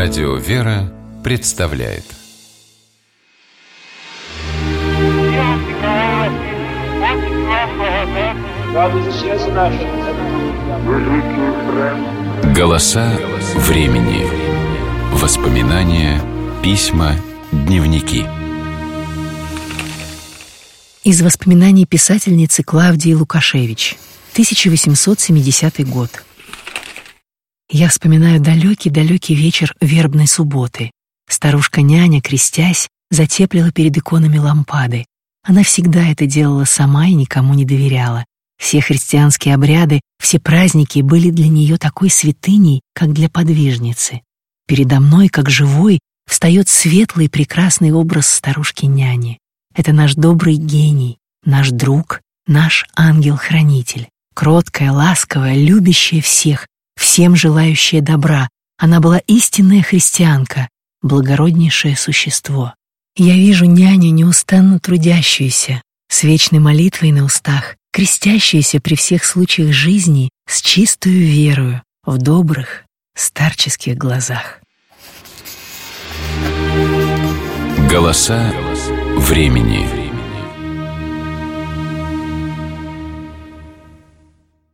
Радио «Вера» представляет. Голоса времени. Воспоминания, письма, дневники. Из воспоминаний писательницы Клавдии Лукашевич, 1870 год. Я вспоминаю далекий-далекий вечер вербной субботы. Старушка-няня, крестясь, затеплила перед иконами лампады. Она всегда это делала сама и никому не доверяла. Все христианские обряды, все праздники были для нее такой святыней, как для подвижницы. Передо мной, как живой, встает светлый прекрасный образ старушки-няни. Это наш добрый гений, наш друг, наш ангел-хранитель. Кроткая, ласковая, любящая всех, всем желающая добра. Она была истинная христианка, благороднейшее существо. Я вижу няню, неустанно трудящуюся, с вечной молитвой на устах, крестящуюся при всех случаях жизни с чистою верою в добрых старческих глазах. Голоса времени.